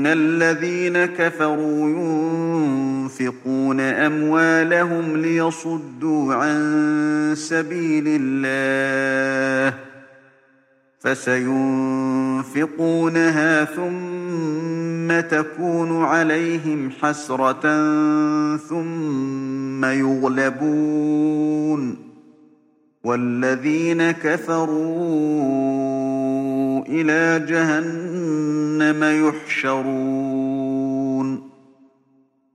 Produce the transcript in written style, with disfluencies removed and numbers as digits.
إن الذين كفروا ينفقون أموالهم ليصدوا عن سبيل الله فسينفقونها ثم تكون عليهم حسرة ثم يغلبون والذين كفروا إلى جهنم يحشرون